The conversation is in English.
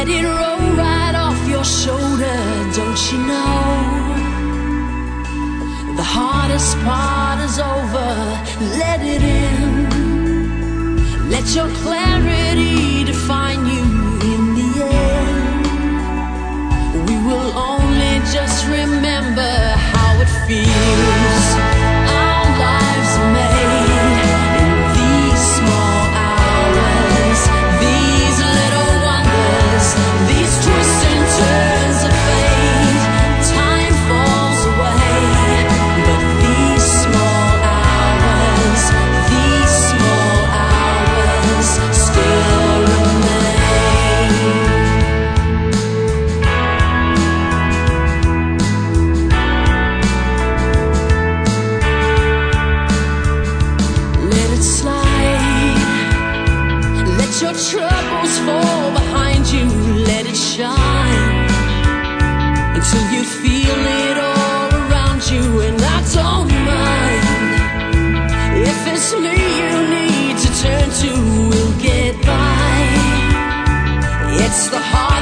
let it roll right off your shoulder. Don't you know the hardest part is over? Let it in. Let your clarity define you in the end. We will only just remember how it feels. Our lives are made in these small hours, these little wonders, these twists and turns of fate. Time falls away, but these small hours, these small hours still remain. Let it slide. Let your troubles fall behind you. Let it shine until you feel it all around you. And I don't mind if it's me you need to turn to. We'll get by. It's the heart